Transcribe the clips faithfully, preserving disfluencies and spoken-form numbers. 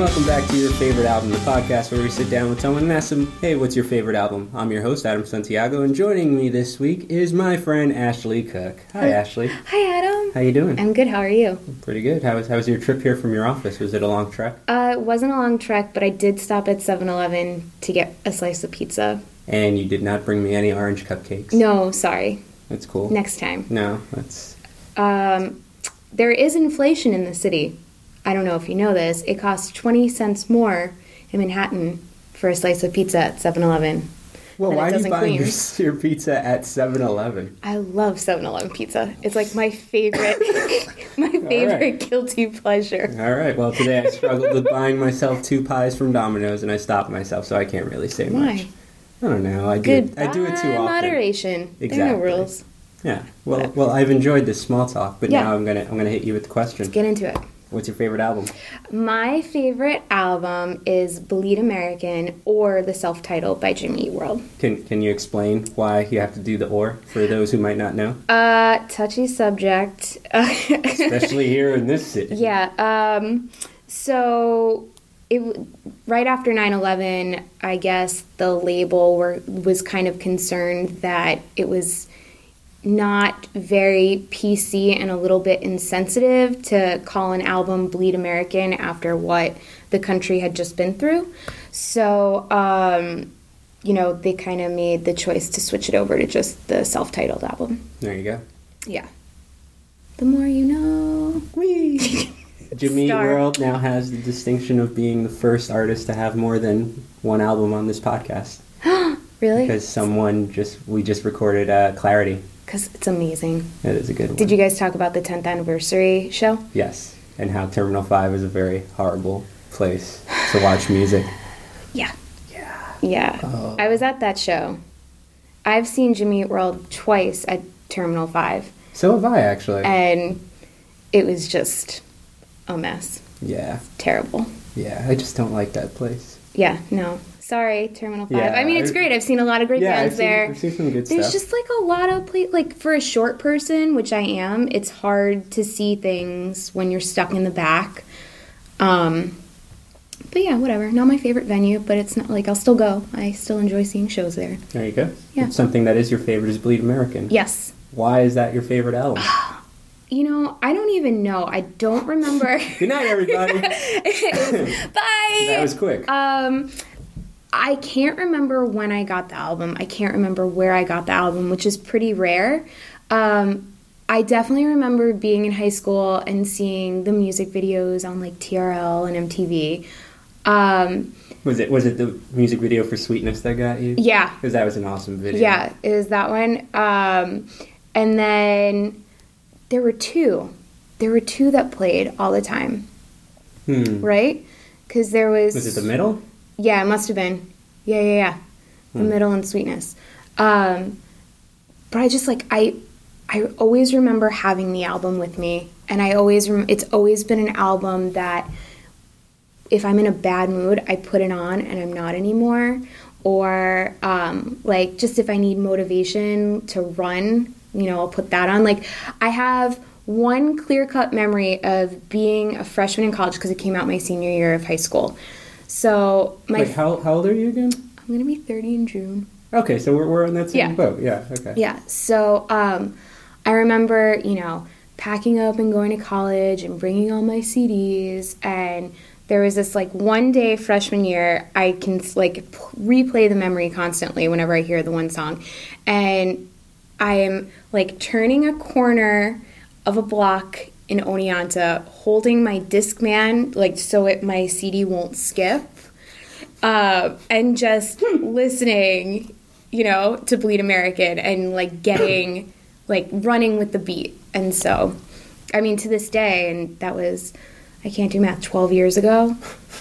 welcome back to Your Favorite Album, the podcast where we sit down with someone and ask them, hey, what's your favorite album? I'm your host, Adam Santiago, and joining me this week is my friend Ashley Cook. Hi, Hi. Ashley. Hi, Adam. How you doing? I'm good. How are you? Pretty good. How was, how was your trip here from your office? Was it a long trek? Uh, it wasn't a long trek, but I did stop at seven eleven to get a slice of pizza. And you did not bring me any orange cupcakes. No, sorry. That's cool. Next time. No, that's... Um, there is inflation in the city. I don't know if you know this. It costs twenty cents more in Manhattan for a slice of pizza at seven eleven. Well, than why it are does you in buying your, Queens. your pizza at seven eleven? I love seven eleven pizza. It's like my favorite, my favorite right. guilty pleasure. All right. Well, today I struggled with buying myself two pies from Domino's, and I stopped myself, so I can't really say Why? much. I don't know. I do. Good. I do it too often. Moderation. There are Exactly. no rules. Yeah. Well, well, I've enjoyed this small talk, but Yeah. now I'm gonna I'm gonna hit you with the question. Get into it. What's your favorite album? My favorite album is Bleed American or the self-titled by Jimmy Eat World. Can Can you explain why you have to do the or for those who might not know, Uh, touchy subject. especially here in this city? Yeah. Um, so it w- right after nine eleven, I guess the label were was kind of concerned that it was not very P C and a little bit insensitive to call an album Bleed American after what the country had just been through. So, um, you know, they kind of made the choice to switch it over to just the self-titled album. There you go. Yeah. The more you know. Whee! Jimmy Eat Star. World now has the distinction of being the first artist to have more than one album on this podcast. Really? Because someone just we just recorded uh, Clarity. Because it's amazing. It is a good one. Did you guys talk about the tenth anniversary show? Yes, and how Terminal Five is a very horrible place to watch music. Yeah. Yeah. Yeah. Oh. I was at that show. I've seen Jimmy Eat World twice at Terminal five, So have I, actually. and it was just a mess. Yeah. Terrible. Yeah, I just don't like that place. Yeah, no. Sorry, Terminal five. Yeah, I mean, it's I- great. I've seen a lot of great Yeah, bands I've seen, there. I've seen some good There's stuff. just like a lot of play like for a short person, which I am. It's hard to see things when you're stuck in the back. Um, but yeah, whatever. Not my favorite venue, but it's not like I'll still go. I still enjoy seeing shows there. There you go. Yeah. Something that is your favorite is Bleed American. Yes. Why is that your favorite album? You know, I don't even know. I don't remember. Good night, everybody. Bye. That was quick. Um, I can't remember when I got the album. I can't remember where I got the album, which is pretty rare. Um, I definitely remember being in high school and seeing the music videos on like T R L and M T V. Um, was it was it the music video for Sweetness that got you? yeah, Because that was an awesome video. yeah, it was that one. Um, and then there were two. There were two that played all the time, Hmm. right? Because there was... Was it the middle? Yeah, it must have been. Yeah, yeah, yeah. The Hmm. Middle and Sweetness. Um, but I just like I, I always remember having the album with me, and I always rem- it's always been an album that if I'm in a bad mood, I put it on and I'm not anymore, or um, like just if I need motivation to run, you know, I'll put that on. Like I have one clear-cut memory of being a freshman in college because it came out my senior year of high school. So my Wait, how, how old are you again? I'm gonna be thirty in June. Okay, so we're, we're on that same Yeah. boat. Yeah, okay. Yeah. So um, I remember, you know, packing up and going to college and bringing all my C Ds. And there was this like one day freshman year, I can like p- replay the memory constantly whenever I hear the one song, and I am like turning a corner of a block in Oneonta, holding my Discman like so it my C D won't skip, uh, and just listening, you know, to Bleed American and like getting like running with the beat. And so, I mean, to this day, and that was, I can't do math, twelve years ago.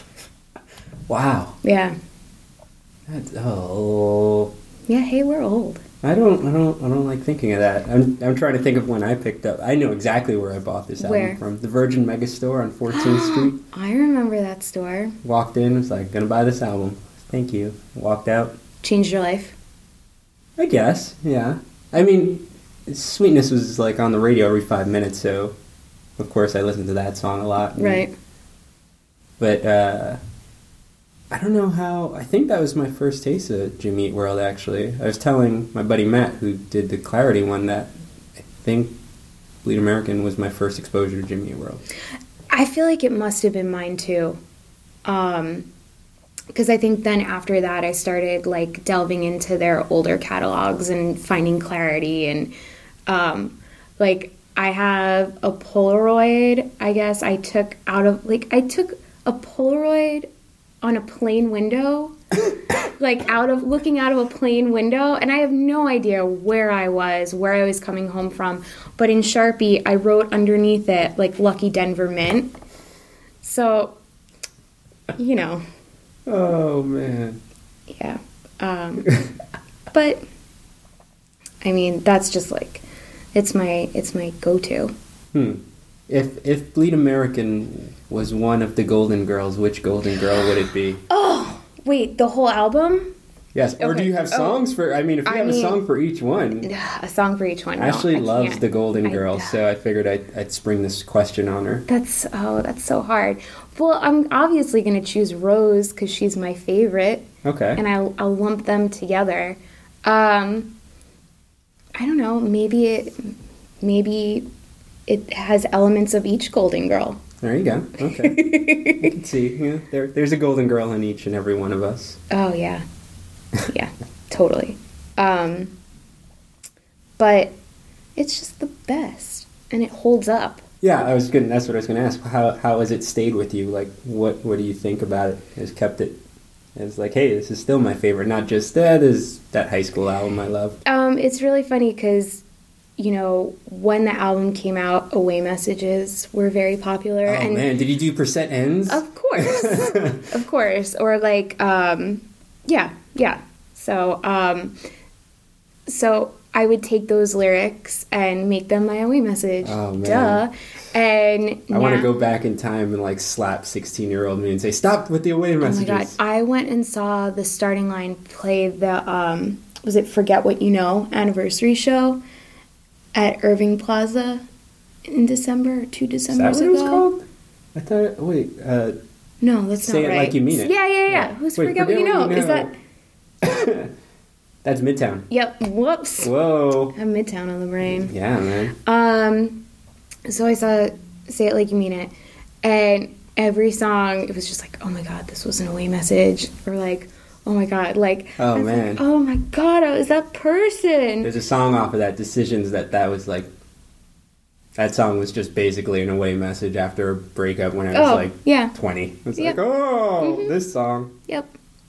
Wow. Yeah. That's, oh. Yeah. Hey, we're old. I don't, I don't, I don't like thinking of that. I'm, I'm trying to think of when I picked up. I know exactly where I bought this album Where? from. The Virgin Megastore on fourteenth Street. I remember that store. Walked in, was like, gonna buy this album. Thank you. Walked out. Changed your life. I guess, yeah. I mean, Sweetness was like on the radio every five minutes, so of course I listened to that song a lot. And Right. but uh, I don't know how. I think that was my first taste of Jimmy Eat World. Actually, I was telling my buddy Matt, who did the Clarity one, that I think Bleed American was my first exposure to Jimmy Eat World. I feel like it must have been mine too. Um, because I think then after that I started like delving into their older catalogs and finding Clarity, and um, like I have a Polaroid, I guess I took out of like I took a Polaroid on a plane window, like out of looking out of a plane window, and I have no idea where I was, where I was coming home from, but in Sharpie I wrote underneath it like Lucky Denver Mint. So, you know. Oh man. Yeah. Um, but I mean, that's just like it's my it's my go-to. Hmm. If if Bleed American was one of the Golden Girls, which Golden Girl would it be? Oh, wait, the whole album? Yes. Or Okay. do you have songs Oh. for? I mean, if you I have mean- a song for each one. A song for each one. No, Ashley I loves can't. the Golden I- Girls, so I figured I'd, I'd spring this question on her. That's oh, that's so hard. Well, I'm obviously going to choose Rose because she's my favorite, Okay. and I'll, I'll lump them together. Um, I don't know. Maybe it, maybe it has elements of each Golden Girl. There you go. Okay. I can see. Yeah, there, there's a Golden Girl in each and every one of us. Oh yeah, yeah, totally. Um, but it's just the best, and it holds up. Yeah, I was gonna. That's what I was gonna ask. How how has it stayed with you? Like, what what do you think about it? Has kept it as like, hey, this is still my favorite, not just that is that high school album I love. Um, it's really funny because, you know, when the album came out, Away Messages were very popular. Oh and man, did you do percent ends? Of course, of course, or like, um, yeah, yeah. So, um, so I would take those lyrics and make them my Away Message. Oh, man. Duh. And I want to now- go back in time and like slap sixteen year old me and say, stop with the away Oh my messages. god! I went and saw the Starting Line play the um, was it Forget What You Know anniversary show at Irving Plaza in December, two Is that Decembers what it was ago. called? I thought. Wait. Uh, No, that's Say not It right. Like You Mean It. Yeah, yeah, yeah. Yeah. Who's Wait, Forget What You Know? Is that? That's Midtown. Yep. Whoops. Whoa. I have Midtown on the brain. Yeah, man. Um, so I saw Say It Like You Mean It, and every song, it was just like, oh my god, this was an Away Message, or like, oh my god, like, Oh, I was man. like, oh my god, I was that person. There's a song off of that, Decisions, that that was like. That song was just basically an away message after a breakup when I was Oh, like yeah. twenty. It's Yep. like, oh, Mhm. this song. Yep.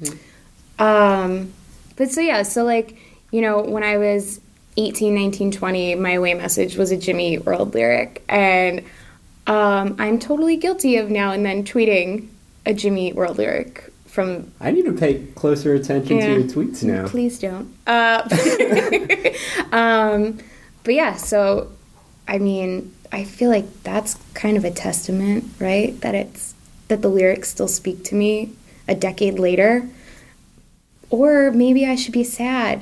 Um, but so yeah, so like, you know, when I was eighteen, nineteen, twenty, my Away Message was a Jimmy Eat World lyric, and um, I'm totally guilty of now and then tweeting a Jimmy Eat World lyric from. I need to pay closer attention Yeah. to your tweets now. Please don't. Uh, um, but yeah, so I mean, I feel like that's kind of a testament, right? That it's that the lyrics still speak to me a decade later. Or maybe I should be sad.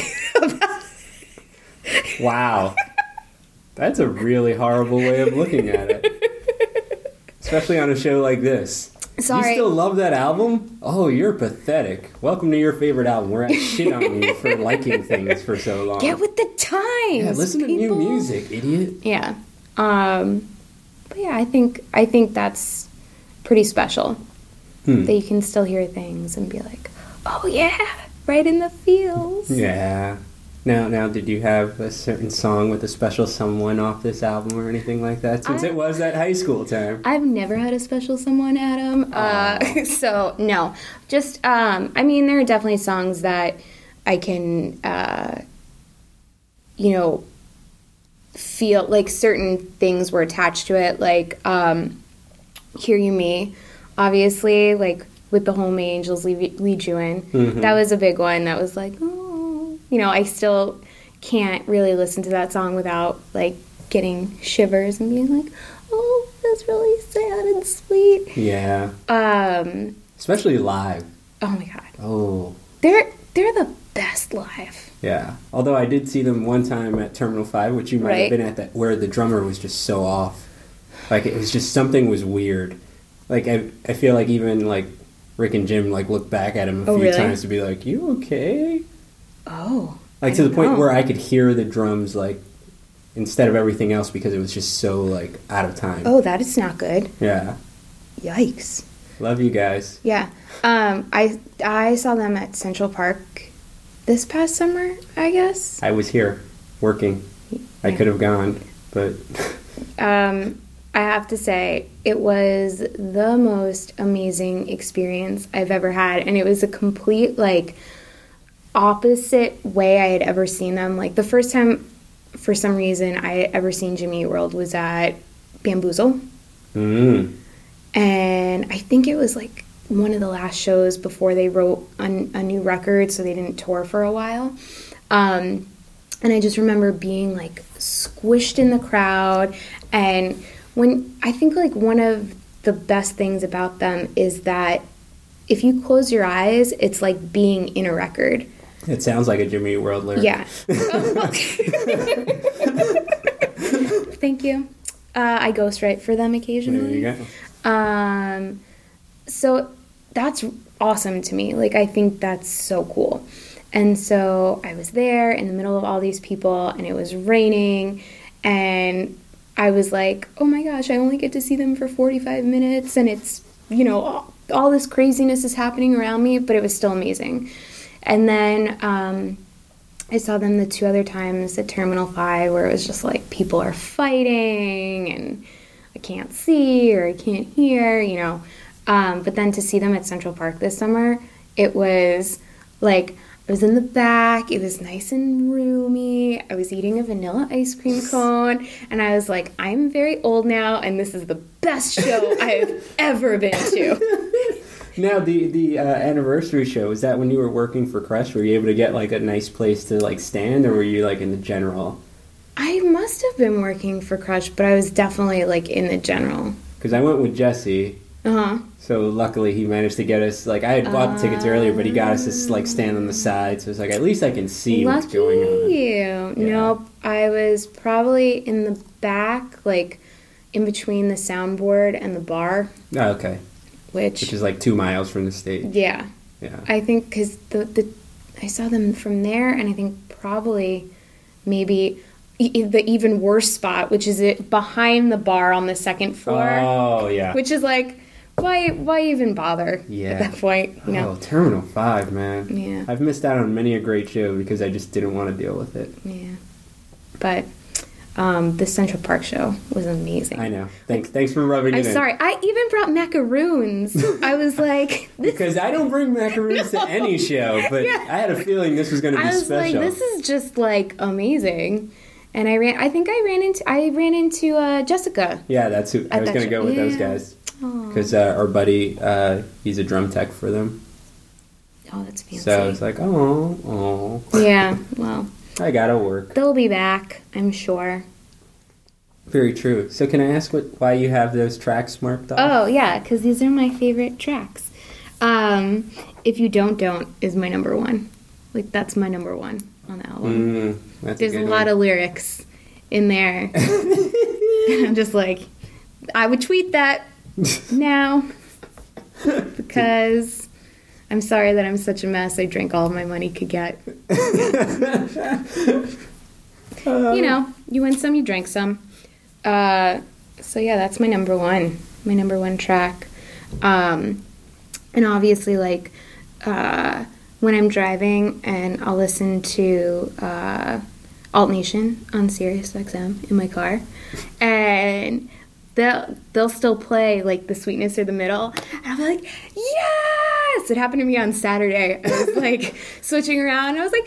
Wow. That's a really horrible way of looking at it. Especially on a show like this. Sorry. You still love that album? Oh, you're pathetic. Welcome to your favorite album. We're at shit on you for liking things for so long. Get with the times. yeah, listen to people. new music, idiot. Yeah. Um, but yeah, I think I think that's pretty special. Hmm. That you can still hear things and be like, oh yeah, right in the feels. Yeah. Now, now, did you have a certain song with a special someone off this album or anything like that? Since I- it was that high school time. I've never had a special someone, Adam. Uh, Aw. so no, just um, I mean, there are definitely songs that I can, uh, you know, feel like certain things were attached to it, like um, "Hear You Me," obviously, like with the whole "May Angels Lead, Lead You In." Mhm. That was a big one. That was like, oh, you know, I still can't really listen to that song without like getting shivers and being like, oh, that's really sad and sweet. Yeah. Um, Especially live. oh my god, Oh. they're they're the best live. Yeah. Although I did see them one time at Terminal five, which you might Right. have been at, that where the drummer was just so off. Like, it was just something was weird. Like, I, I feel like even, like, Rick and Jim, like, look back at him a Oh, few really? times to be like, you okay? Oh. Like, I to the don't point know. where I could hear the drums, like, instead of everything else because it was just so, like, out of time. Oh, that is not good. Yeah. Yikes. Love you guys. Yeah. Um, I I saw them at Central Park this past summer, I guess. I was here working. I Yeah. could have gone, but Um, I have to say, it was the most amazing experience I've ever had. And it was a complete, like, opposite way I had ever seen them. Like, the first time, for some reason, I had ever seen Jimmy Eat World was at Bamboozle. mm, And I think it was, like, one of the last shows before they wrote a, a new record, so they didn't tour for a while. Um, and I just remember being, like, squished in the crowd. And when I think, like, one of the best things about them is that if you close your eyes, it's like being in a record. it sounds like a Jimmy Eat World lyric. Yeah. Thank you. Uh, I ghostwrite for them occasionally. There you go. Um, so that's awesome to me. Like, I think that's so cool. And so I was there in the middle of all these people, and it was raining, and I was like, oh my gosh, I only get to see them for forty-five minutes, and it's, you know, all, all this craziness is happening around me, but it was still amazing. And then um, I saw them the two other times at Terminal five, where it was just like people are fighting, and I can't see or I can't hear, you know. Um, but then to see them at Central Park this summer, it was like I was in the back. It was nice and roomy. I was eating a vanilla ice cream cone, and I was like, I'm very old now, and this is the best show I've ever been to. Now, the the uh, anniversary show, is that when you were working for Crush? Were you able to get, like, a nice place to, like, stand, or were you, like, in the general? I must have been working for Crush, but I was definitely, like, in the general. Because I went with Jesse, Uh-huh. so luckily he managed to get us, like, I had bought the tickets earlier, but he got us to, like, stand on the side, so it's like, at least I can see Lucky what's going on. you. Yeah. Nope. I was probably in the back, like, in between the soundboard and the bar, Oh, okay. which... Which is, like, two miles from the stage. Yeah. Yeah. I think because the, the I saw them from there, and I think probably maybe e- the even worse spot, which is it behind the bar on the second floor, Oh, yeah. which is like, why why even bother Yeah. at that point? You know? Oh, Terminal five, man. Yeah. I've missed out on many a great show because I just didn't want to deal with it. Yeah. But um, the Central Park show was amazing. I know. Thanks Thanks for rubbing I'm it in. sorry. I even brought macaroons. I was like, this Because I don't bring macaroons to any show, but Yeah. I had a feeling this was going to be I was special. like, this is just like amazing. And I ran. I think I ran into. I ran into uh, Jessica. Yeah, that's who I At was that going to show. go with those Yeah. guys. Oh, Because uh, our buddy, uh, he's a drum tech for them. oh that's fancy. So it's like, oh, oh, Yeah. Well, I gotta work. they'll be back. I'm sure. Very true. So can I ask what why you have those tracks marked off? Oh yeah, because these are my favorite tracks. Um, If You Don't Don't is my number one. Like that's my number one on the album. Mm, that's There's a, a, good lot one. of lyrics in there. And I'm just like, I would tweet that now because I'm sorry that I'm such a mess. I drank all my money could get. You know, you win some, you drink some. Uh, so yeah, that's my number one, my number one track. Um, and obviously, like uh, when I'm driving and I'll listen to uh, Alt Nation on Sirius X M in my car, and they'll they'll still play like The Sweetness or The Middle, and I'll be like, yes! It happened to me on Saturday. I was like switching around, and I was like,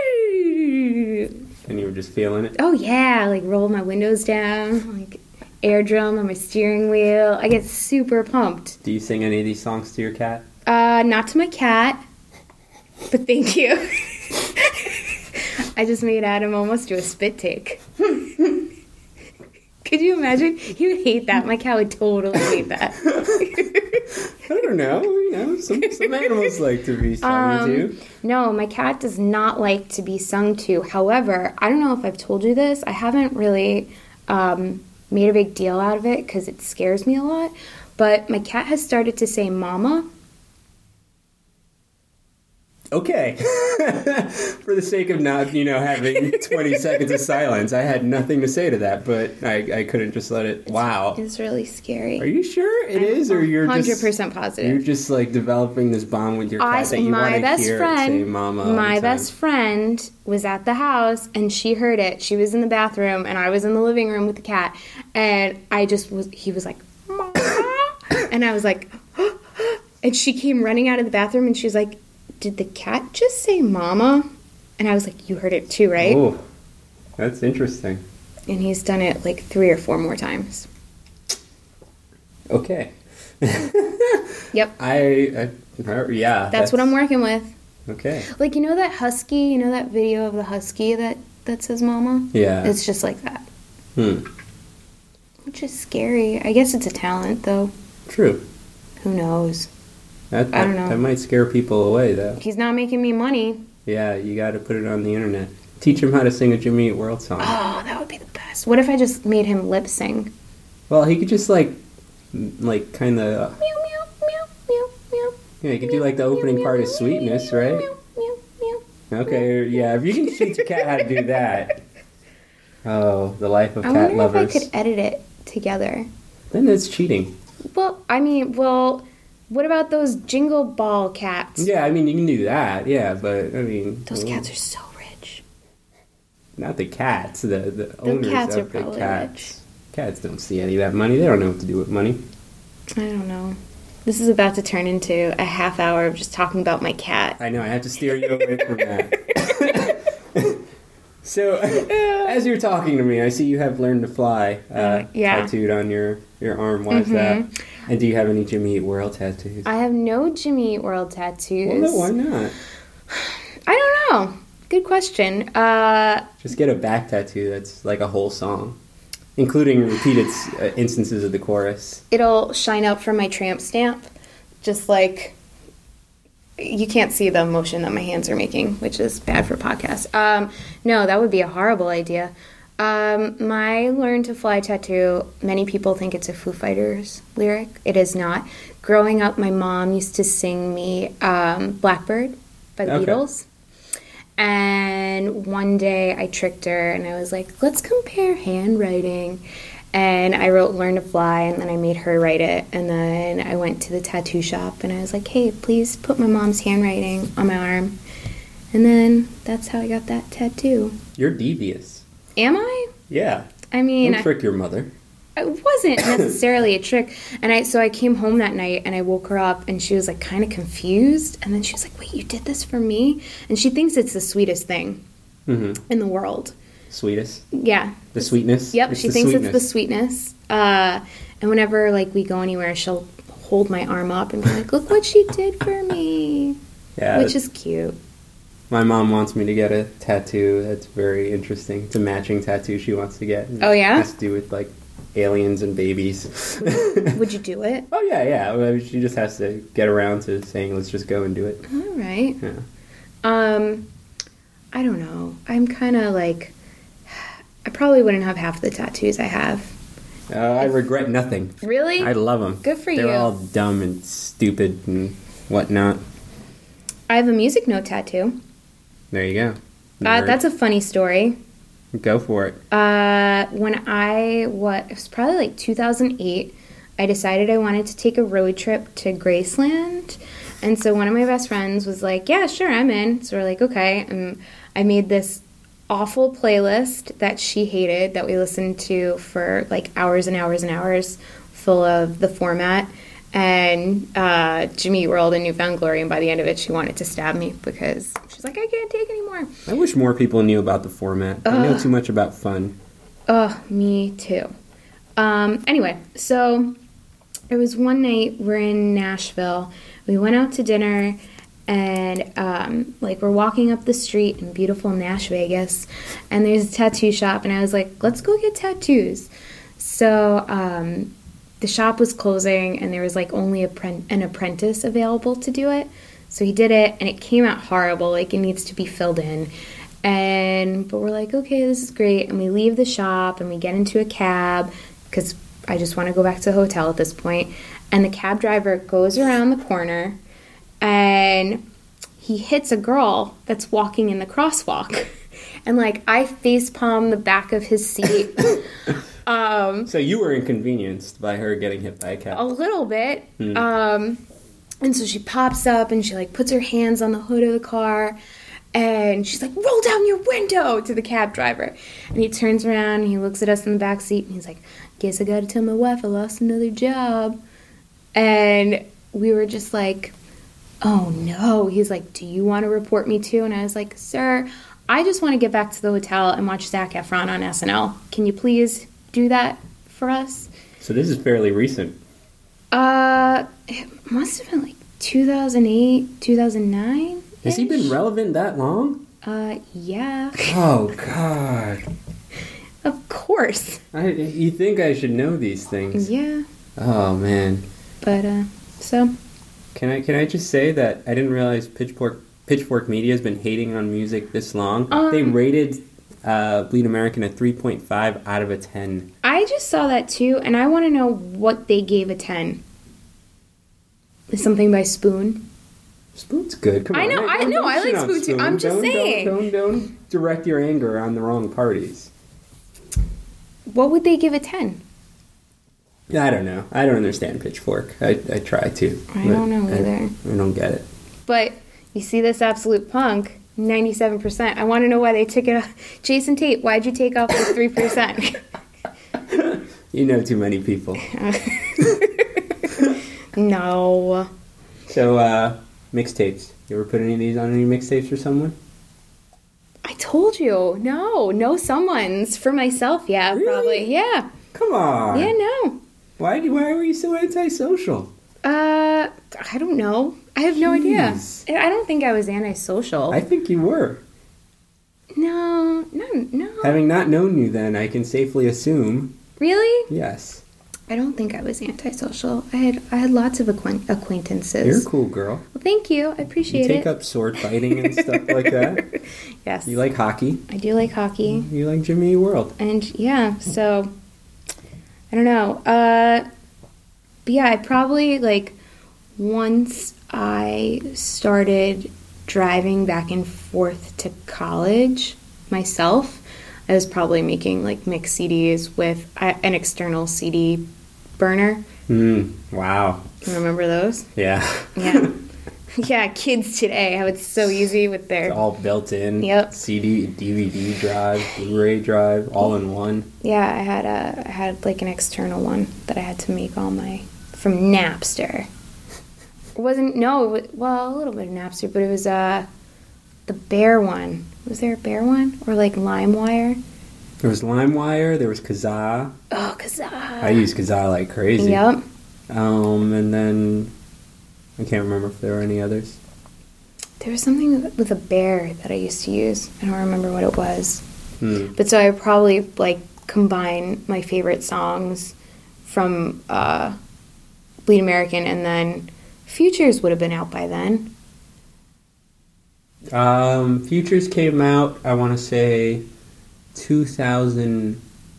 And you were just feeling it? oh yeah, like roll my windows down, like air drum on my steering wheel. I get super pumped. Do you sing any of these songs to your cat? Uh, not to my cat, but thank you. I just made Adam almost do a spit take. Could you imagine? He would hate that. My cat would totally hate that. I don't know. You know, some, some animals like to be sung Um, to. No, my cat does not like to be sung to. However, I don't know if I've told you this. I haven't really um, made a big deal out of it because it scares me a lot. But my cat has started to say mama. Okay. For the sake of not, you know, having twenty seconds of silence, I had nothing to say to that, but I, I couldn't just let it, wow. It's really scary. Are you sure it I'm is, or you're one hundred just... percent positive. You're just, like, developing this bond with your cat I, that you want to hear friend, it say mama My best friend was at the house, and she heard it. She was in the bathroom, and I was in the living room with the cat, and I just was, he was like, mama, and I was like, and she came running out of the bathroom, and she was like, did the cat just say mama? And I was like, you heard it too, right? Oh, that's interesting. And he's done it like three or four more times. Okay. Yep. I, I yeah. That's, that's what I'm working with. Okay. Like, you know that husky, you know that video of the husky that, that says mama? Yeah. It's just like that. Hmm. Which is scary. I guess it's a talent, though. True. Who knows? That, that, I don't know. That might scare people away, though. He's not making me money. Yeah, you got to put it on the internet. Teach him how to sing a Jimmy Eat World song. Oh, that would be the best. What if I just made him lip sing? Well, he could just like, like kind of. Uh, meow meow meow meow meow. Yeah, he could do like the opening part of Sweetness, right? Meow meow meow. Okay, yeah. If you can teach a cat how to do that. Oh, the life of I cat lovers. lovers. I wonder if I could edit it together. Then it's cheating. Well, I mean, well. What about those jingle ball cats? Yeah, I mean, you can do that, yeah, but, I mean... Those I mean, cats are so rich. Not the cats, the, the, the owners cats of are the cats. Rich. Cats don't see any of that money. They don't know what to do with money. I don't know. This is about to turn into a half hour of just talking about my cat. I know, I have to steer you away from that. So, as you're talking to me, I see you have Learn to Fly uh, uh, yeah. tattooed on your, your arm. Why is mm-hmm. that? And do you have any Jimmy Eat World tattoos? I have no Jimmy Eat World tattoos. Well, why not? I don't know. Good question. Uh, Just get a back tattoo that's like a whole song, including repeated uh, instances of the chorus. It'll shine up from my tramp stamp, just like... You can't see the motion that my hands are making, which is bad for podcasts. Um, no, that would be a horrible idea. Um, my Learn to Fly tattoo, many people think it's a Foo Fighters lyric. It is not. Growing up, my mom used to sing me um, Blackbird by the okay. Beatles. And one day I tricked her and I was like, let's compare handwriting. And I wrote Learn to Fly, and then I made her write it. And then I went to the tattoo shop, and I was like, hey, please put my mom's handwriting on my arm. And then that's how I got that tattoo. You're devious. Am I? Yeah. I mean... Don't trick your mother. It wasn't necessarily a trick. And I so I came home that night, and I woke her up, and she was, like, kind of confused. And then she was like, wait, you did this for me? And she thinks it's the sweetest thing mm-hmm. in the world. Sweetest? Yeah. The sweetness? Yep, it's she thinks sweetness. It's the sweetness. Uh, and whenever, like, we go anywhere, she'll hold my arm up and be like, look what she did for me. Yeah. Which is cute. My mom wants me to get a tattoo that's very interesting. It's a matching tattoo she wants to get. Oh, yeah? It has to do with, like, aliens and babies. Would you do it? Oh, yeah, yeah. Well, she just has to get around to saying, let's just go and do it. All right. Yeah. Um, I don't know. I'm kind of, like... I probably wouldn't have half the tattoos I have. Uh, I regret nothing. Really? I love them. Good for They're you. They're all dumb and stupid and whatnot. I have a music note tattoo. There you go. Uh, that's a funny story. Go for it. Uh, when I, what, it was probably like two thousand eight, I decided I wanted to take a road trip to Graceland. And so one of my best friends was like, yeah, sure, I'm in. So we're like, okay. And I made this awful playlist that she hated that we listened to for like hours and hours and hours, full of the format and uh, Jimmy Eat World and New Found Glory, and by the end of it she wanted to stab me because she's like, I can't take anymore. I wish more people knew about the format. Uh, I know too much about fun. Oh, me too. Um, anyway, so there was one night we're in Nashville. We went out to dinner. And, um, like, we're walking up the street in beautiful Nash Vegas, and there's a tattoo shop, and I was like, let's go get tattoos. So, um, the shop was closing, and there was, like, only a pre- an apprentice available to do it. So he did it, and it came out horrible. Like, it needs to be filled in. And, but we're like, okay, this is great. And we leave the shop, and we get into a cab, because I just want to go back to the hotel at this point. and the cab driver goes around the corner and he hits a girl that's walking in the crosswalk. And, like, I facepalm the back of his seat. um, so you were inconvenienced by her getting hit by a cab? A little bit. Mm. Um, and so she pops up and she, like, puts her hands on the hood of the car. And she's like, roll down your window to the cab driver. And he turns around and he looks at us in the back seat. And he's like, guess I got to tell my wife I lost another job. And we were just like, oh, no. He's like, do you want to report me too? And I was like, sir, I just want to get back to the hotel and watch Zac Efron on S N L. Can you please do that for us? So this is fairly recent. Uh, it must have been like two thousand eight, two thousand nine. Has he been relevant that long? Uh, yeah. Oh, God. Of course. I, you think I should know these things. Yeah. Oh, man. But, uh, so... Can I can I just say that I didn't realize Pitchfork Pitchfork Media has been hating on music this long. Um, they rated uh, Bleed American a three point five out of a ten. I just saw that too, and I want to know what they gave a ten. Is something by Spoon? Spoon's good. Come on. I know, Don't- I don't know, I shit like on Spoon too. I'm just Don't- saying. Don't, don't, don't direct your anger on the wrong parties. What would they give a ten? I don't know. I don't understand Pitchfork. I, I try to. I but don't know I- either. I don't get it. But you see this Absolute Punk, ninety-seven percent. I want to know why they took it off. Jason Tate, why'd you take off the three percent? You know too many people. No. So, uh, mixtapes. You ever put any of these on any mixtapes for someone? I told you. No. No someone's. For myself, yeah, Really? probably. Yeah. Come on. Yeah, no. Why, why were you so antisocial? Uh, I don't know. I have no Jeez. idea. I don't think I was antisocial. I think you were. No, no, no. Having not known you then, I can safely assume, Really? yes. I don't think I was antisocial. I had I had lots of acquaint- acquaintances. You're a cool girl. Well, thank you. I You appreciate take it. up sword fighting and stuff like that. Yes. You like hockey. I do like hockey. You like Jimmy Eat World. And yeah, so I don't know. Uh but yeah, I probably like once I started driving back and forth to college myself, I was probably making like mixed C Ds with uh, an external C D burner. Mm, wow. Can you remember those? Yeah. Yeah. Yeah, kids today have it so easy with their... It's all built in. Yep. C D, D V D drive, Blu-ray drive, all in one. Yeah, I had a I had like an external one that I had to make all my from Napster. It wasn't no, it was, well, a little bit of Napster, but it was uh the Bear one. Was there a Bear one or like LimeWire? There was LimeWire. There was Kazaa. Oh, Kazaa. I used Kazaa like crazy. Yep. Um, and then I can't remember if there were any others. There was something with a bear that I used to use. I don't remember what it was. Hmm. But so I would probably like combine my favorite songs from uh, Bleed American, and then Futures would have been out by then. Um, Futures came out, I want to say, two thousand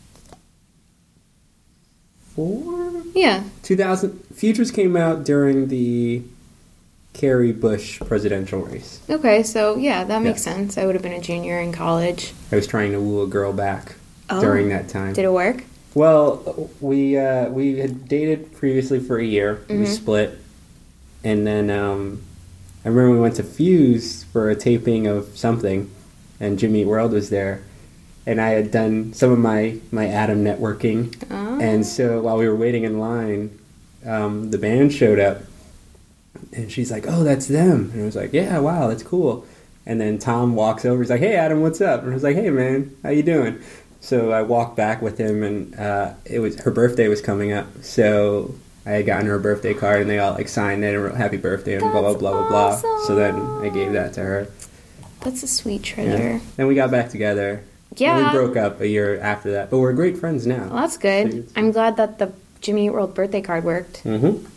four? Yeah. two thousand Futures came out during the Kerry Bush presidential race. Okay, so yeah, that makes Yes. sense. I would have been a junior in college. I was trying to woo a girl back Oh. during that time. Did it work? Well, we uh, we had dated previously for a year. We Mhm. split, and then um, I remember we went to Fuse for a taping of something, and Jimmy Eat World was there, and I had done some of my my Atom networking, Oh. and so while we were waiting in line, um, the band showed up, and she's like, "Oh, that's them," and I was like, "Yeah, wow, that's cool." And then Tom walks over. He's like, "Hey, Adam, what's up?" And I was like, "Hey, man, how you doing?" So I walked back with him, and uh, it was her birthday was coming up. So I had gotten her a birthday card, and they all like signed it and wrote "Happy Birthday" and blah blah That's blah blah blah. awesome. So then I gave that to her. That's a sweet Yeah. treasure. Then we got back together. Yeah. And we broke up a year after that, but we're great friends now. Well, that's good. I'm glad that the Jimmy Eat World birthday card worked. Mm-hmm.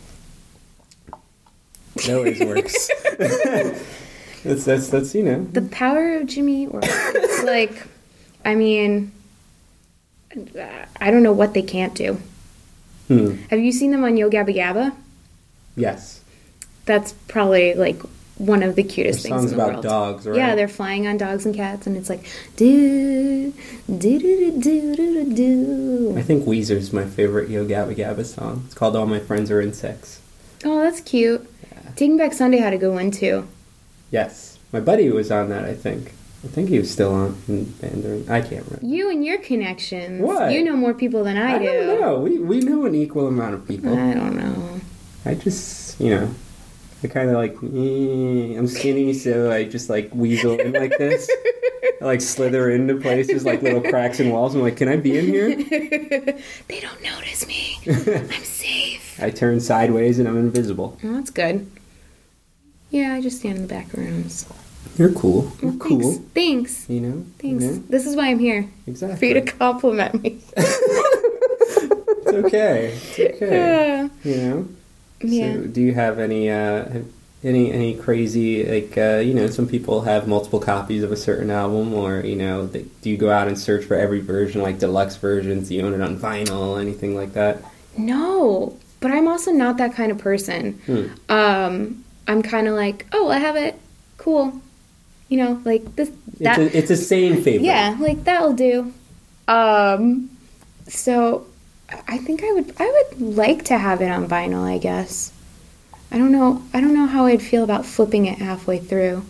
It always works. that's that's that's you know. The power of Jimmy Eat World. It's like, I mean, I don't know what they can't do. Hmm. Have you seen them on Yo Gabba Gabba? Yes. That's probably like one of the cutest Their things songs in the about world. dogs, right? Yeah, they're flying on dogs and cats, and it's like do do do do do do do. I think Weezer's my favorite Yo Gabba Gabba song. It's called All My Friends Are Insects. Oh, that's cute. Yeah. Taking Back Sunday had a good one too. Yes. My buddy was on that, I think. I think he was still on in band during... I can't remember. You and your connections. What? You know more people than I, I do. don't know. We, we know an equal amount of people. I don't know. I just, you know... I kind of like, eh, I'm skinny, so I just like weasel in like this. I like slither into places like little cracks in walls. I'm like, can I be in here? They don't notice me. I'm safe. I turn sideways and I'm invisible. Oh, that's good. Yeah, I just stand in the back rooms. You're cool. You're Well, cool. Thanks. Thanks. You know? Thanks. You know? This is why I'm here. Exactly. For you to compliment me. It's okay. It's okay. Uh, You know? yeah. So, do you have any uh, any any crazy like uh, you know? Some people have multiple copies of a certain album, or you know, they, do you go out and search for every version, like deluxe versions? Do you own it on vinyl, anything like that? No, but I'm also not that kind of person. Hmm. Um, I'm kind of like, oh, I have it. Cool. You know, like this. That. It's a, it's a sane favorite. Yeah, like that'll do. Um, so I think I would I would like to have it on vinyl, I guess. I don't know I don't know how I'd feel about flipping it halfway through.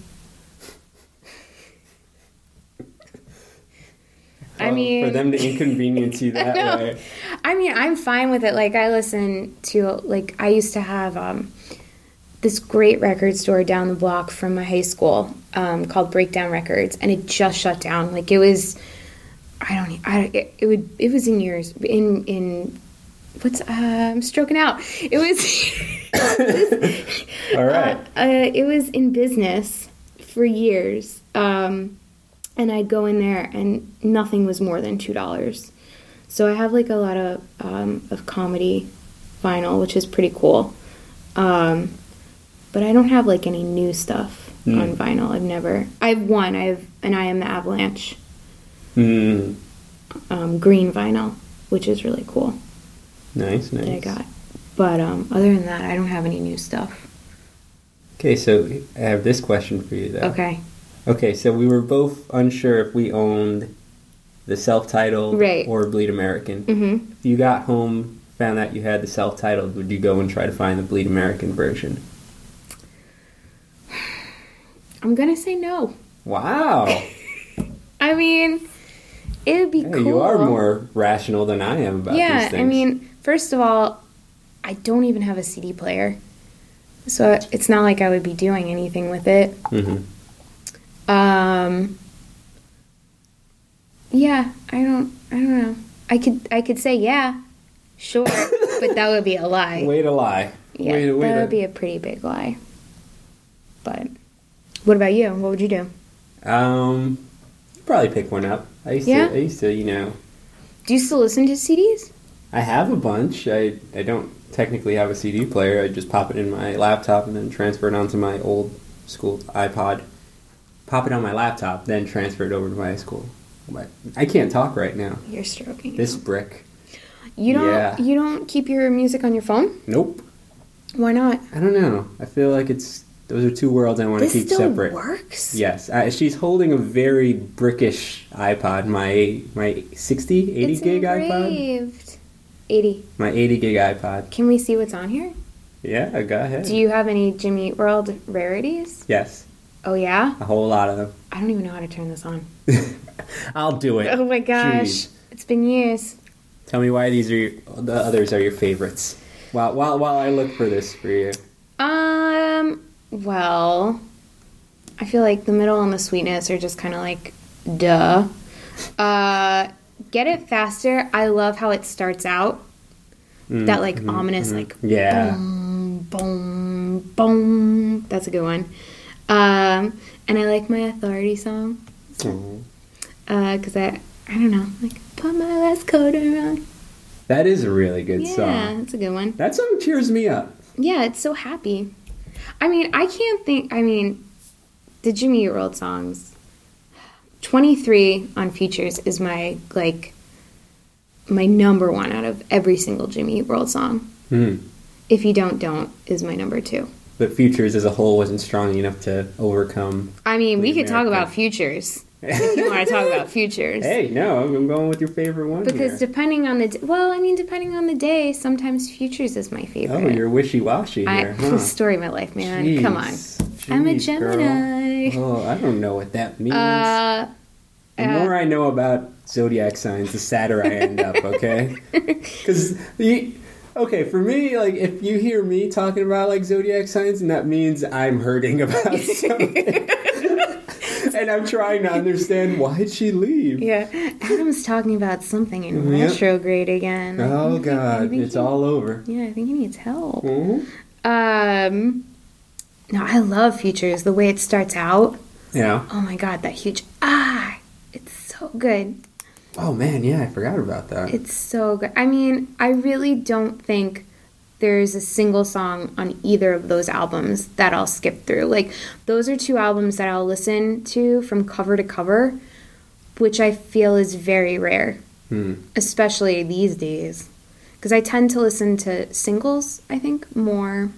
I Well, mean, for them to inconvenience you that No. way. I mean, I'm fine with it. Like I listen to like I used to have um this great record store down the block from my high school um, called Breakdown Records, and it just shut down. Like it was, I don't, e- I it, it would, it was in years in in what's uh, I'm stroking out. It was, All right. uh, uh, it was in business for years, um, and I'd go in there, and nothing was more than two dollars. So I have like a lot of um, of comedy vinyl, which is pretty cool. Um, But I don't have like any new stuff Mm. on vinyl. I've never. I have one. I have an I Am the Avalanche Mm. um, green vinyl, which is really cool Nice, nice. that I got. But um, other than that, I don't have any new stuff. Okay, so I have this question for you, though. Okay. Okay, so we were both unsure if we owned the self-titled Right. or Bleed American. Mm-hmm. If you got home, found out you had the self-titled, would you go and try to find the Bleed American version? I'm gonna say no. Wow. I mean, it would be Yeah, cool. you are more rational than I am about yeah, these things. I mean, first of all, I don't even have a C D player, so it's not like I would be doing anything with it. Mm-hmm. Um. Yeah, I don't. I don't know. I could. I could say yeah, sure, but that would be a lie. Way to lie. yeah, way to, way that to... would be a pretty big lie. But what about you? What would you do? Um, probably pick one up. I used Yeah? to. I used to. You know, Do you still listen to C Ds? I have a bunch. I I don't technically have a C D player. I just pop it in my laptop and then transfer it onto my old school iPod. Pop it on my laptop, then transfer it over to my school. But I can't talk right now. You're stroking. This now. brick. You don't. yeah. You don't keep your music on your phone? Nope. Why not? I don't know. I feel like it's those are two worlds I want to This keep still separate. works. Yes, I, she's holding a very brickish iPod. My my sixty, eighty It's gig iPod. engraved. eighty. My eighty gig iPod. Can we see what's on here? Yeah, go ahead. Do you have any Jimmy Eat World rarities? Yes, Oh yeah? a whole lot of them. I don't even know how to turn this on. I'll do it. Oh my gosh. Jeez. It's been years. Tell me why these are your, the others are your favorites. While while while I look for this for you. Um, well, I feel like the middle and the sweetness are just kind of like, duh. Uh, Get It Faster. I love how it starts out. Mm, that like mhm, ominous mhm. like Yeah. boom, boom, boom. That's a good one. Um, and I like my Authority song. Oh. Uh, cause I, I don't know, like put my last coat around. That is a really good Yeah, song. that's a good one. That song cheers me up. Yeah, it's so happy. I mean, I can't think. I mean, the Jimmy Eat World songs. twenty-three on Features is my like my number one out of every single Jimmy Eat World song. Hmm. If You Don't Don't is my number two. But Futures as a whole wasn't strong enough to overcome. I mean, we Bleed could talk America. about Futures. If you want to talk about Futures. Hey, no, I'm going with your favorite one Because here. depending on the d- well, I mean, depending on the day, sometimes Futures is my favorite. Oh, you're wishy-washy I, here, huh? Story of my life, man. Jeez. Come on. I'm a Jeez, Gemini. girl. Oh, I don't know what that means. Uh, the uh, more I know about zodiac signs, the sadder I end up, okay? Because, okay, for me, like, if you hear me talking about, like, zodiac signs, and that means I'm hurting about something. And I'm trying to understand, why did she leave? Yeah, Adam's talking about something in Yep. retrograde again. Oh, I think- I God, think it's he- all over. Yeah, I think he needs help. Mhm. Um, no, I love Futures. The way it starts out. Yeah. Oh my God, that huge ah! It's so good. Oh, man, yeah, I forgot about that. It's so good. I mean, I really don't think there's a single song on either of those albums that I'll skip through. Like, those are two albums that I'll listen to from cover to cover, which I feel is very rare, Hmm. especially these days. Because I tend to listen to singles, I think, more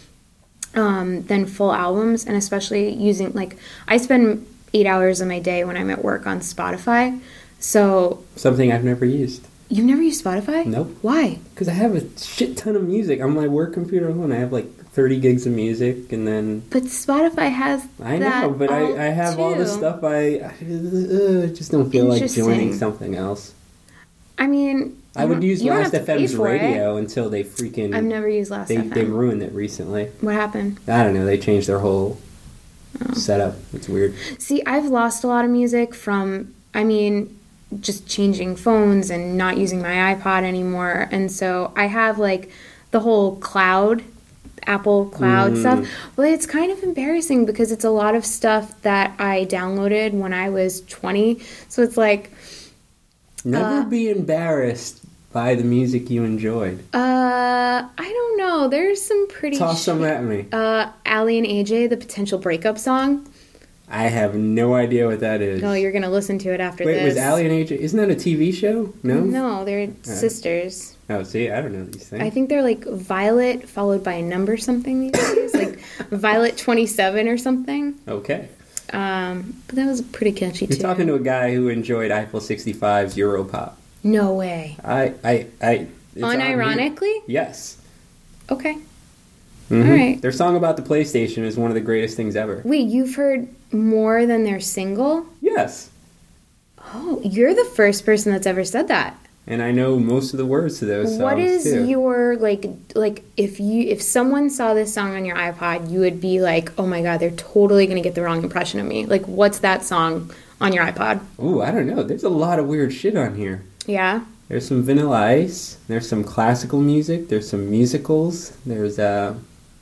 um, than full albums, and especially using, like, I spend eight hours of my day when I'm at work on Spotify, so... Something I've never used. You've never used Spotify? Nope. Why? Because I have a shit ton of music on my work computer alone. I have like thirty gigs of music, and then But Spotify has I that know, but all I, I have all the too. stuff. I, I uh, just don't feel like joining Interesting. something else. I mean, I you would don't- use you don't Last have to pay F M's for it. radio until they freaking. I've never used Last They F M. they ruined it recently. What happened? I don't know. They changed their whole Oh. setup. It's weird. See, I've lost a lot of music from, I mean, just changing phones and not using my iPod anymore. And so I have like the whole cloud, Apple cloud Mm. stuff. But it's kind of embarrassing because it's a lot of stuff that I downloaded when I was twenty. So it's like, Never Uh, be embarrassed by the music you enjoyed. uh, I don't know. There's some pretty Toss some shit- at me. Uh, Allie and A J, the potential breakup song. I have no idea what that is. No, you're gonna listen to it after Wait, this. was Allie and A J? Isn't that a T V show? No. No, they're sisters. Oh, see, I don't know these things. I think they're like Violet followed by a number something these days, like Violet twenty-seven or something. Okay. Um, but that was pretty catchy You're too. talking to a guy who enjoyed Eiffel sixty-five's Europop. No way. I, I, I. it's on here. Unironically? Yes. Okay. Mhm. All right. Their song about the PlayStation is one of the greatest things ever. Wait, you've heard more than their single? Yes. Oh, you're the first person that's ever said that. And I know most of the words to those songs What is too. your like like if you if someone saw this song on your iPod, you would be like, "Oh my god, they're totally going to get the wrong impression of me." Like, what's that song on your iPod? Ooh, I don't know. There's a lot of weird shit on here. Yeah. There's some Vanilla Ice. There's some classical music. There's some musicals. There's uh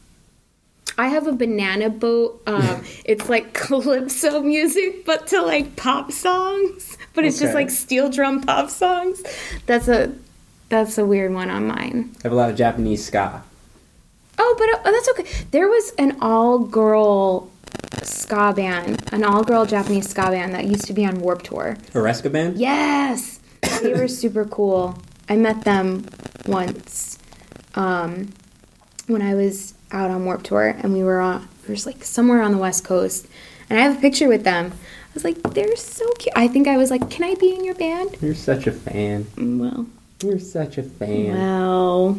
I have a Banana Boat. Um, it's like calypso music, but to like pop songs. But it's just Okay. like steel drum pop songs. That's a that's a weird one on mine. I have a lot of Japanese ska. Oh, but uh, that's okay. There was an all-girl ska band, an all-girl Japanese ska band that used to be on Warped Tour. Oreska Band? Yes, they were super cool. I met them once um, when I was out on Warped Tour, and we were on, we were just like somewhere on the West Coast, and I have a picture with them. I was like, they're so cute. I think I was like, can I be in your band? You're such a fan. Well, You're such a fan. well.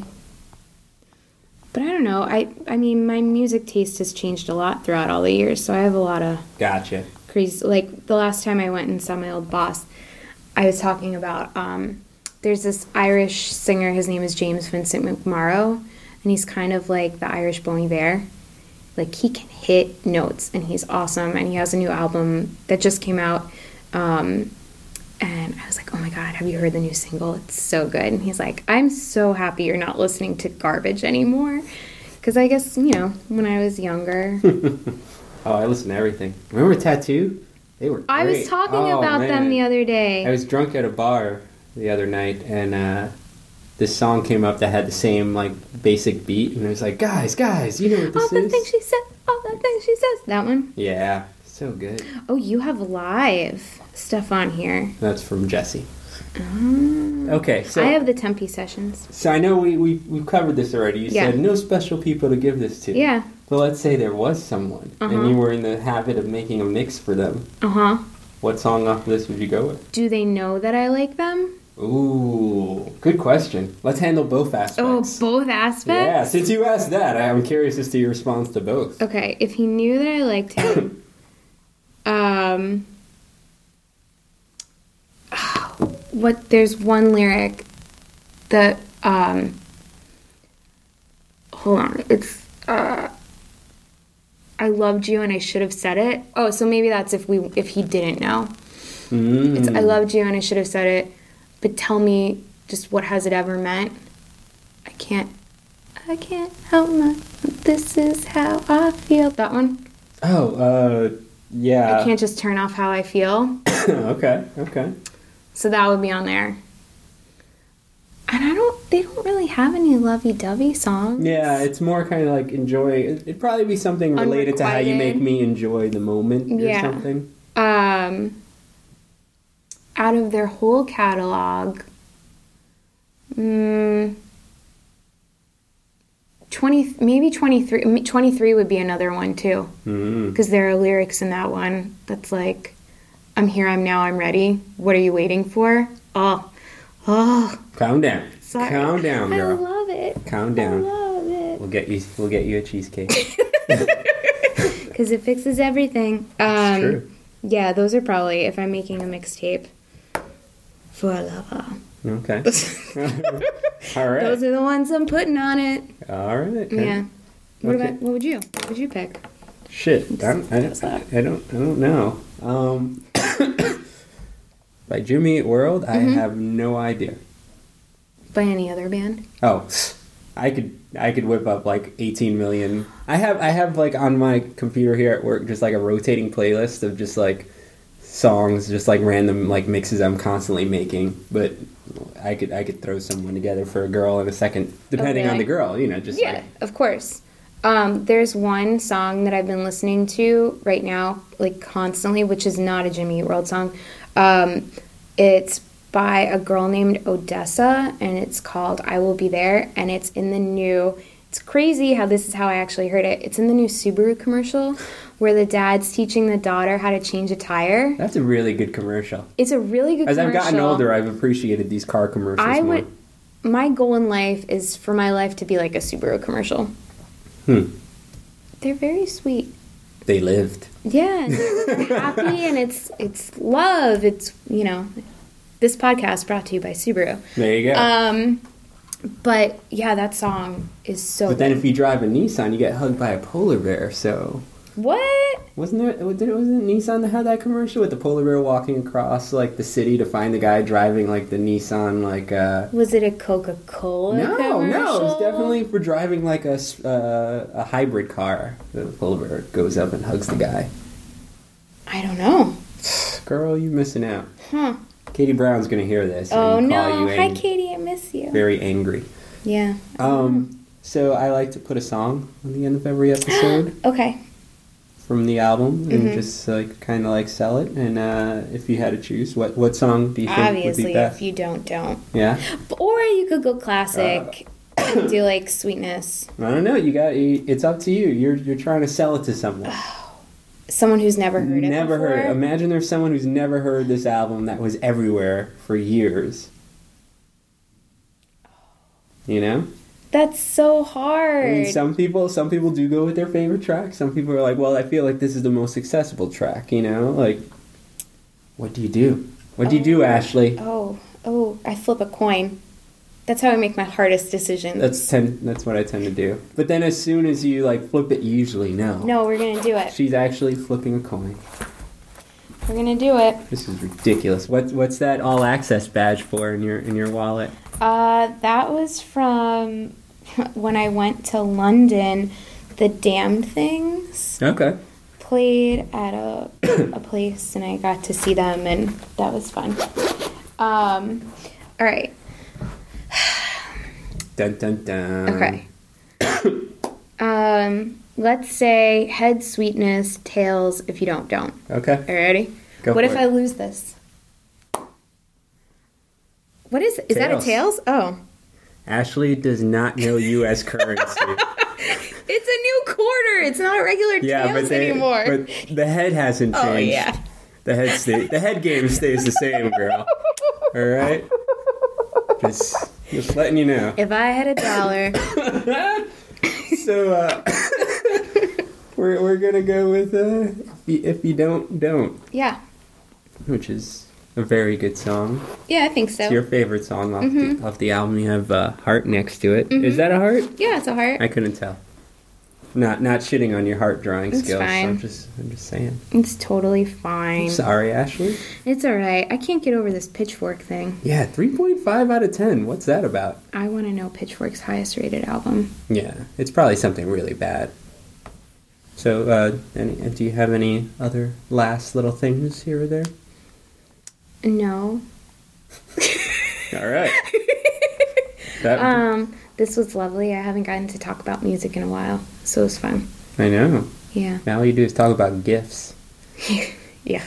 But I don't know. I I mean, my music taste has changed a lot throughout all the years, so I have a lot of Gotcha. crazy. Like the last time I went and saw my old boss, I was talking about. Um, there's this Irish singer. His name is James Vincent McMorrow, and he's kind of like the Irish Bon Iver. Like he can hit notes, and he's awesome. And he has a new album that just came out. Um, and I was like, oh my God, have you heard the new single? It's so good. And he's like, I'm so happy you're not listening to garbage anymore. Because I guess, you know, when I was younger. Oh, I listen to everything. Remember Tattoo? They were great. I was talking Oh, about man. them the other day. I was drunk at a bar the other night, and uh, this song came up that had the same, like, basic beat, and I was like, guys, guys, you know what all this the is? things she said, all the things she says. That one? Yeah, so good. Oh, you have live stuff on here. That's from Jesse. Um, Okay, so I have the Tempe sessions. So I know we, we, we've covered this already. You Yeah. said no special people to give this to. Yeah. But let's say there was someone, Uh-huh. and you were in the habit of making a mix for them. Uh-huh. What song off this would you go with? Do they know that I like them? Ooh, good question. Let's handle both Oh, aspects. both aspects? Yeah, since you asked that, I'm curious as to your response to both. Okay, if he knew that I liked him, um, what? There's one lyric that um, hold on, it's uh, I loved you and I should have said it. Oh, so maybe that's if we if he didn't know. Mm. It's I loved you and I should have said it, but tell me just what has it ever meant? I can't. I can't help my. This is how I feel. That one. Oh, uh, yeah. I can't just turn off how I feel. okay, okay. So that would be on there. And I don't. They don't really have any lovey-dovey songs. Yeah, it's more kind of like enjoy. It'd probably be something related to how you make me enjoy the moment or Yeah. something. Um. Out of their whole catalog, mm, twenty maybe twenty-three. twenty-three would be another one too, Mm. because there are lyrics in that one that's like, "I'm here, I'm now, I'm ready. What are you waiting for?" Oh, oh. Calm down. Sorry. Calm down, I girl. love it. Calm I down. love it. We'll get you. We'll get you a cheesecake. Because it fixes everything. Um, true. Yeah, those are probably, if I'm making a mixtape for a lover. Okay. All right. Those are the ones I'm putting on it. All right. Okay. Yeah. What Okay. about, what would you? What would you pick? Shit. I don't, I, What's don't, that? I don't. I don't know. Um, by Jimmy Eat World, I Mm-hmm. have no idea. By any other band? Oh, I could. I could whip up like eighteen million. I have. I have like on my computer here at work, just like a rotating playlist of just like songs, just like random like mixes I'm constantly making. But I could. I could throw someone together for a girl in a second, depending on really? the girl. You know, just Yeah, like. of course. Um, there's one song that I've been listening to right now, like constantly, which is not a Jimmy Eat World song. Um, it's by a girl named Odessa, and it's called I Will Be There, and it's in the new, it's crazy how this is how I actually heard it. It's in the new Subaru commercial where the dad's teaching the daughter how to change a tire. That's a really good commercial. It's a really good As commercial. I've gotten older, I've appreciated these car commercials I more. would, my goal in life is for my life to be like a Subaru commercial. Hmm. They're very sweet. They lived. Yeah, and they're happy, and it's it's love. It's, you know, this podcast brought to you by Subaru. There you go. Um, but yeah, that song is so. but then good. if you drive a Nissan, you get hugged by a polar bear. So What? wasn't there? Did it wasn't it Nissan that had that commercial with the polar bear walking across like the city to find the guy driving like the Nissan like. Uh, Was it a Coca Cola? no, commercial? no, it's definitely for driving like a s- uh, a hybrid car. The polar bear goes up and hugs the guy. I don't know. Girl, you missing out. Huh? Katie Brown's gonna hear this. Oh and call no! you Hi, ang- Katie. I miss you. Very angry. Yeah. Um, so I like to put a song on the end of every episode Okay. from the album and Mhm. just like kind of like sell it. And uh, if you had to choose, what what song do you think would Obviously, be best? if you don't, don't. Yeah, Or you could go classic Uh. and do like Sweetness. I don't know. You got it's up to you. You're you're trying to sell it to someone. Someone who's never heard it Never before. heard. Imagine there's someone who's never heard this album that was everywhere for years. You know. That's so hard. I mean, some people, some people do go with their favorite track. Some people are like, "Well, I feel like this is the most accessible track." You know, like, what do you do? What do you do, Ashley? Oh, oh, I flip a coin. That's how I make my hardest decisions. That's ten, That's what I tend to do. But then, as soon as you like flip it, you usually know. No, we're gonna do it. She's actually flipping a coin. We're gonna do it. This is ridiculous. What's what's that all access badge for in your in your wallet? Uh, that was from when I went to London. The Damned Things Okay. played at a a place, and I got to see them, and that was fun. Um, all right. Dun dun dun. Okay. um, let's say head Sweetness, tails if you don't, don't. Okay. Are you ready? Go what for if it. I lose this? What is is that a Tails? Oh. Ashley does not know U S currency. It's a new quarter. It's not a regular yeah, Tails but they, anymore. But the head hasn't changed. Oh, yeah. The head stay, the head game stays the same, girl. All right? Just, just letting you know. If I had a dollar. So, uh, we're, we're going to go with uh, if, you, if You Don't, Don't. Yeah. Which is a very good song. Yeah, I think so. It's your favorite song off, mm-hmm. the, off the album. You have a heart next to it. Mm-hmm. Is that a heart? Yeah, it's a heart. I couldn't tell. Not not shitting on your heart drawing it's skills. Fine. I'm just I'm just saying. It's totally fine. I'm sorry, Ashley. It's all right. I can't get over this Pitchfork thing. Yeah, three point five out of ten. What's that about? I want to know Pitchfork's highest rated album. Yeah, it's probably something really bad. So, uh, any, do you have any other last little things here or there? No. All right. That, um, this was lovely. I haven't gotten to talk about music in a while, so it was fun. I know. Yeah. Now all you do is talk about gifts. Yeah.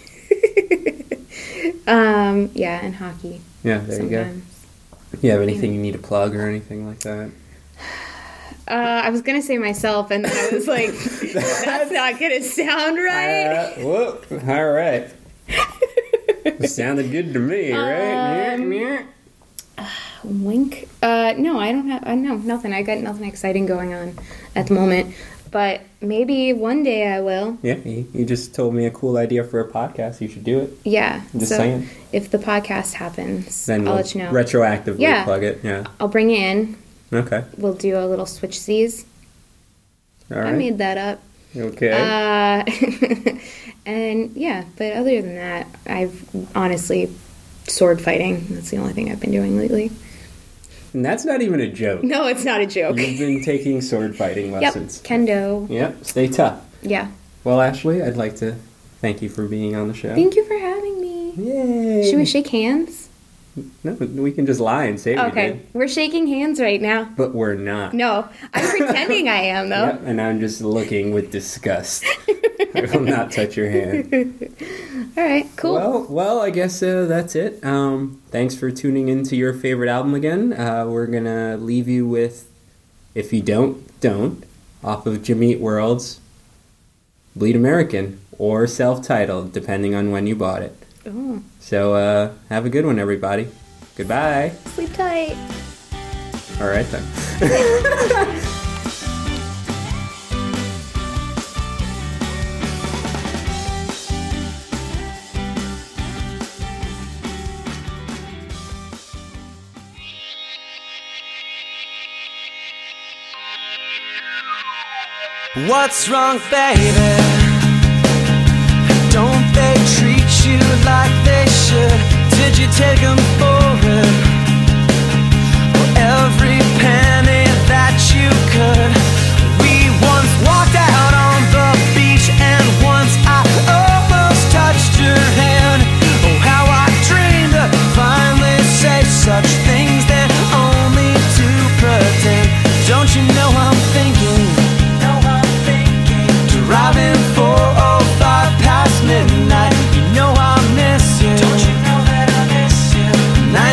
um, yeah, and hockey. Yeah, there sometimes. You go. You have anything you need to plug or anything like that? Uh, I was going to say myself, and then I was like, that's not going to sound right. Uh, whoop. All right. It sounded good to me, right? Um, yeah, yeah. Wink. Uh, no, I don't have. Uh, no, nothing. I got nothing exciting going on at the moment. But maybe one day I will. Yeah, you, you just told me a cool idea for a podcast. You should do it. Yeah. I'm just so saying. If the podcast happens, then I'll we'll let you know. Retroactively yeah. plug it. Yeah. I'll bring you in. Okay. We'll do a little switch C's. All right. I made that up. Okay. Uh, and yeah, but other than that, I've honestly sword fighting. That's the only thing I've been doing lately. And that's not even a joke. No, it's not a joke. You've been taking sword fighting lessons. Yep, kendo. Yep, stay tough. Yeah. Well, Ashley, I'd like to thank you for being on the show. Thank you for having me. Yay. Should we shake hands? No, we can just lie and say okay. we did. We're shaking hands right now. But we're not. No, I'm pretending I am, though. Yep, and I'm just looking with disgust. I will not touch your hand. All right, cool. Well, well, I guess uh, that's it. Um, thanks for tuning into your favorite album again. Uh, we're going to leave you with If You Don't, Don't, off of Jimmy Eat World's Bleed American, or self-titled, depending on when you bought it. Oh. So, uh, have a good one, everybody. Goodbye. Sleep tight. All right, then. What's wrong, baby? Don't they treat you like they should? Did you take them for it? For every penny that you could. We once walked out on the beach, and once I almost touched your hand. Oh, how I dreamed to finally say such things that only to pretend. Don't you know I'm thinking? Driving four oh five past midnight. You know I miss you. Don't you know that I miss you?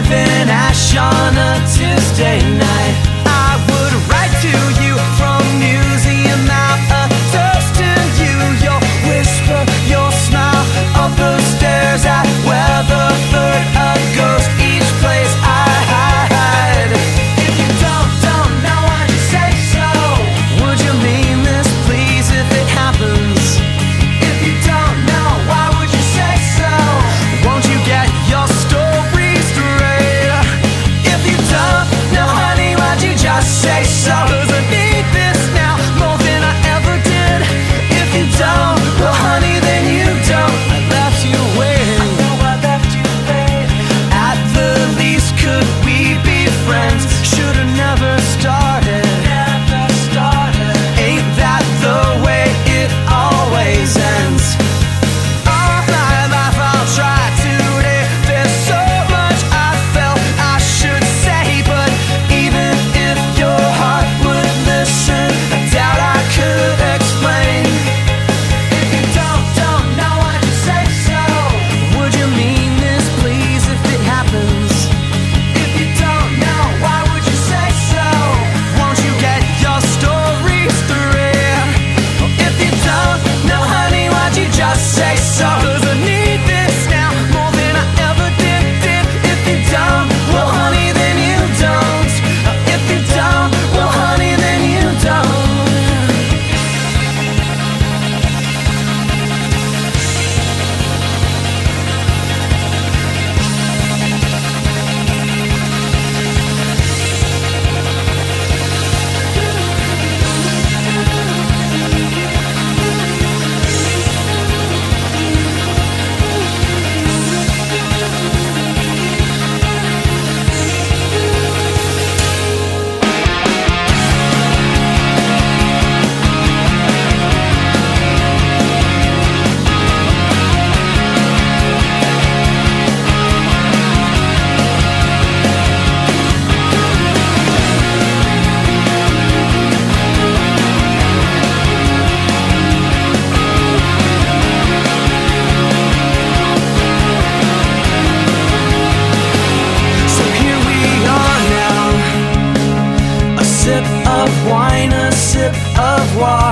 sip of wine, a sip of water.